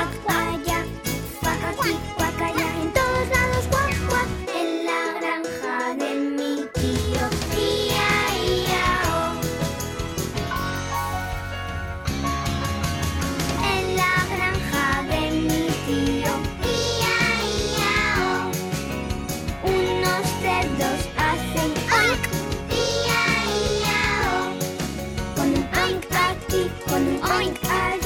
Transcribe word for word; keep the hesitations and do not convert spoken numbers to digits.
cuac allá, cuac aquí, cuac allá, en todos lados cuac, cuac. En la granja de mi tío, ia, ia, oh. En la granja de mi tío, ia, ia, oh. Unos cerdos hacen oink, ia, ia, oh. Con un oink aquí, con un oink allá.